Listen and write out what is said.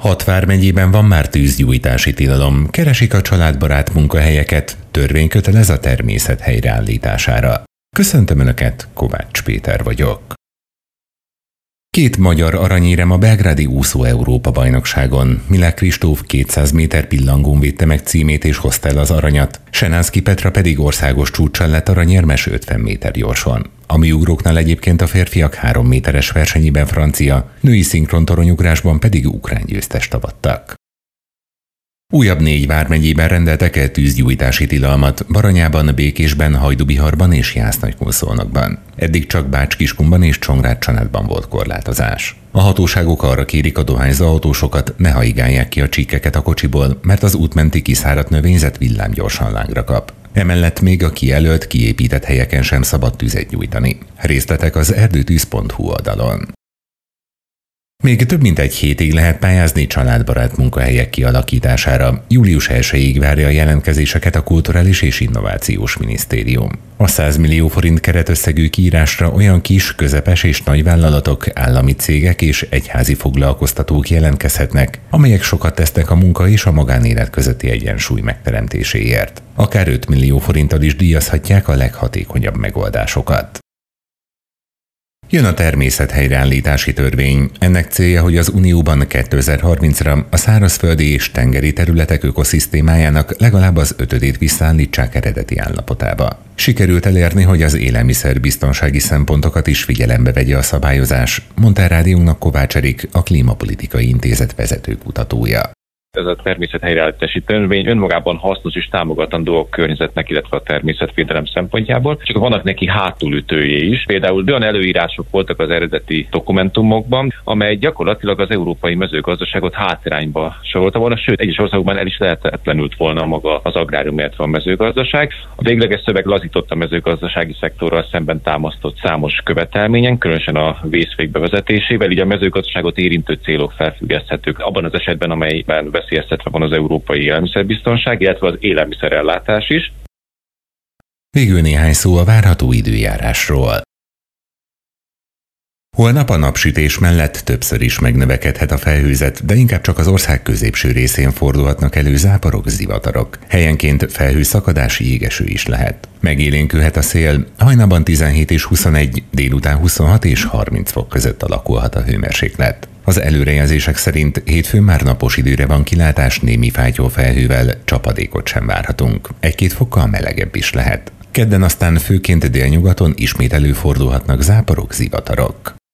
6 vármegyében van már tűzgyújtási tilalom, keresik a családbarát munkahelyeket, törvény kötelez a természet helyreállítására. Köszöntöm Önöket, Kovács Péter vagyok. 2 magyar aranyérem a belgrádi úszó Európa-bajnokságon. Milák Kristóf 200 méter pillangón védte meg címét és hozta el az aranyat, Senánszky Petra pedig országos csúccsal lett aranyérmes 50 méter gyorson. A műugróknál egyébként a férfiak 3 méteres versenyében francia, női szinkrontoronyugrásban pedig ukrán győztest avattak. Újabb 4 vármegyében rendeltek el tűzgyújtási tilalmat, Baranyában, Békésben, Hajdúbiharban és Jász-Nagykunszolnokban. Eddig csak Bács-Kiskunban és Csongrád-Csanádban volt korlátozás. A hatóságok arra kérik a dohányzó autósokat, ne haigálják ki a csíkeket a kocsiból, mert az útmenti kiszáradt növényzet villámgyorsan lángra kap. Emellett még a kijelölt, kiépített helyeken sem szabad tüzet gyújtani. Részletek az erdőtűz.hu oldalon. Még több mint egy hétig lehet pályázni családbarát munkahelyek kialakítására. Július 1-ig várja a jelentkezéseket a Kulturális és Innovációs Minisztérium. A 100 millió forint keretösszegű kiírásra olyan kis, közepes és nagy vállalatok, állami cégek és egyházi foglalkoztatók jelentkezhetnek, amelyek sokat tesznek a munka és a magánélet közötti egyensúly megteremtéséért. Akár 5 millió forinttal is díjazhatják a leghatékonyabb megoldásokat. Jön a természethelyreállítási törvény. Ennek célja, hogy az Unióban 2030-ra a szárazföldi és tengeri területek ökoszisztémájának legalább az 5-ödét visszaállítsák eredeti állapotába. Sikerült elérni, hogy az élelmiszerbiztonsági szempontokat is figyelembe vegye a szabályozás, mondta a rádiónak Kovács Erik, a Klímapolitikai Intézet vezető kutatója. Ez a természethelyreállítási törvény önmagában hasznos és támogatandó a környezetnek, illetve a természetvédelem szempontjából, csak vannak neki hátulütőjé is. Például olyan előírások voltak az eredeti dokumentumokban, amely gyakorlatilag az európai mezőgazdaságot hátrányba sorolta volna, sőt, egyes országokban el is lehetetlenült volna maga az agrárium, illetve a mezőgazdaság. A végleges szöveg lazított a mezőgazdasági szektorral szemben támasztott számos követelményen, különösen a vészfék bevezetésével, így a mezőgazdaságot érintő célok felfüggeszthetők abban az esetben, amelyben veszélyeztetve van az európai élelmiszerbiztonság, illetve az élelmiszerellátás is. Végül néhány szó a várható időjárásról. Holnap a napsütés mellett többször is megnövekedhet a felhőzet, de inkább csak az ország középső részén fordulhatnak elő záporok, zivatarok. Helyenként felhőszakadási jégeső is lehet. Megélénkülhet a szél, hajnalban 17 és 21, délután 26 és 30 fok között alakulhat a hőmérséklet. Az előrejelzések szerint hétfőn már napos időre van kilátás, némi fátyol felhővel, csapadékot sem várhatunk. 1-2 fokkal melegebb is lehet. Kedden aztán főként délnyugaton ismét előfordulhatnak záporok, zivatarok.